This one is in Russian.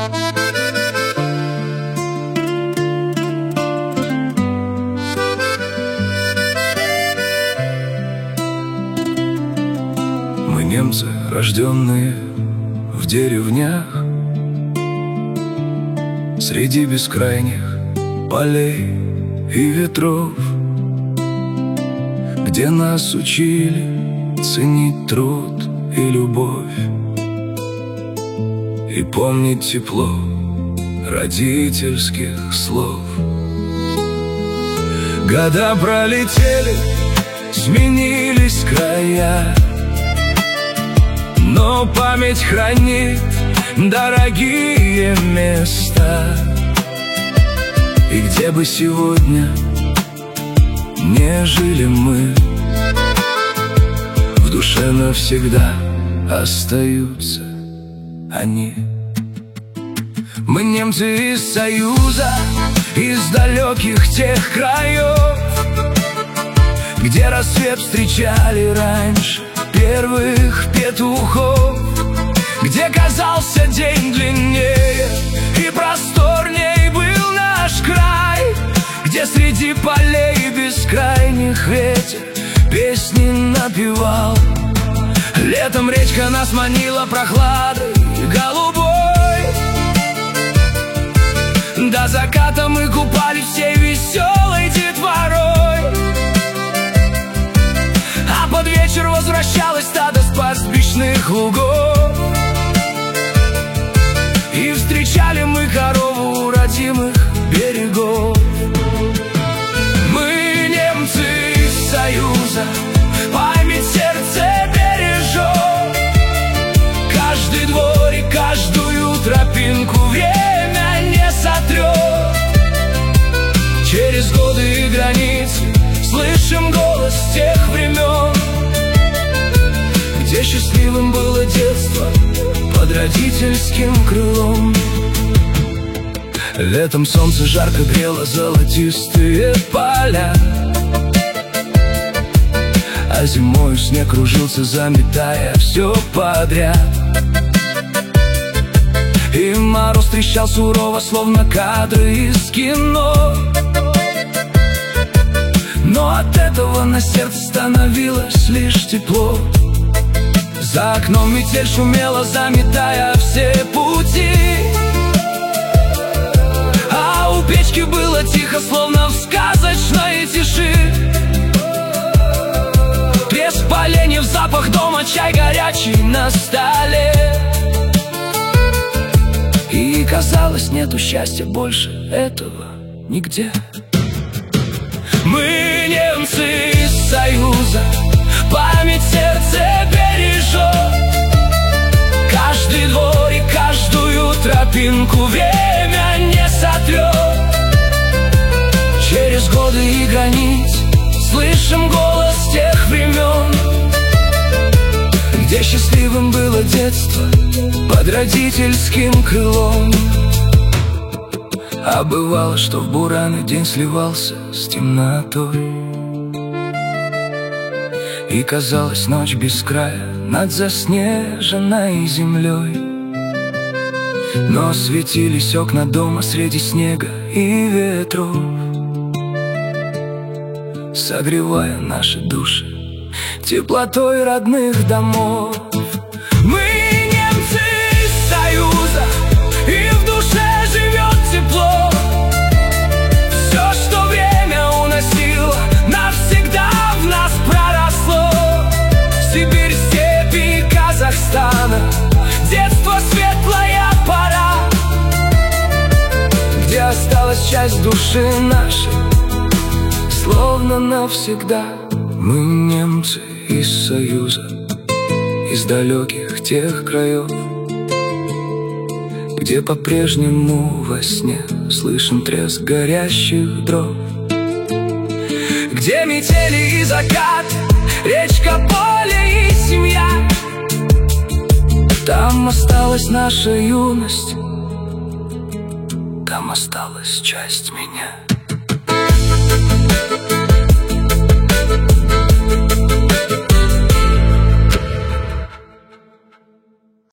Мы немцы, рожденные в деревнях, среди бескрайних полей и ветров, где нас учили ценить труд и любовь, и помнить тепло родительских слов. Года пролетели, сменились края, но память хранит дорогие места. И где бы сегодня не жили мы, в душе навсегда остаются они. Мы немцы из Союза, из далеких тех краев, где рассвет встречали раньше первых петухов, где казался день длиннее и просторней был наш край, где среди полей бескрайних ветер песни напевал. Летом речка нас манила прохладой голубой, до заката мы купались всей веселой детворой, а под вечер возвращалось стадо с пастбищных лугов, и встречали мы корову у родимых берегов. Мы немцы из Союза, память сердце бережет, каждый дворик, каждую тропинку время не сотрет. Через годы и границы слышим голос тех времен, где счастливым было детство под родительским крылом. Летом солнце жарко грело золотистые поля, а зимою снег кружился, заметая все подряд. И мороз трещал сурово, словно кадры из кино, но от этого на сердце становилось лишь тепло. За окном метель шумела, заметая все пути, а у печки было тихо, словно в сказочной тиши. Треск поленьев, запах дома, чай горячий на столе, и казалось, нету счастья больше этого нигде. Мы немцы из Союза, память сердце бережет, каждый дворик, каждую тропинку время не сотрет. Через годы и границ слышим голос тех времен, где счастливым было детство под родительским крылом. А бывало, что в бураны день сливался с темнотой, и казалась ночь без края над заснеженной землей, но светились окна дома среди снега и ветров, согревая наши души теплотой родных домов. Мы немцы из Союза, и в душе живет тепло. Все, что время уносило, навсегда в нас проросло. Сибирь, степи Казахстана, детство, светлая пора, где осталась часть души нашей, словно навсегда. Мы немцы из Союза, из далеких тех краев, где по-прежнему во сне слышен треск горящих дров, где метели и закат, речка, поле и семья. Там осталась наша юность, там осталась часть меня.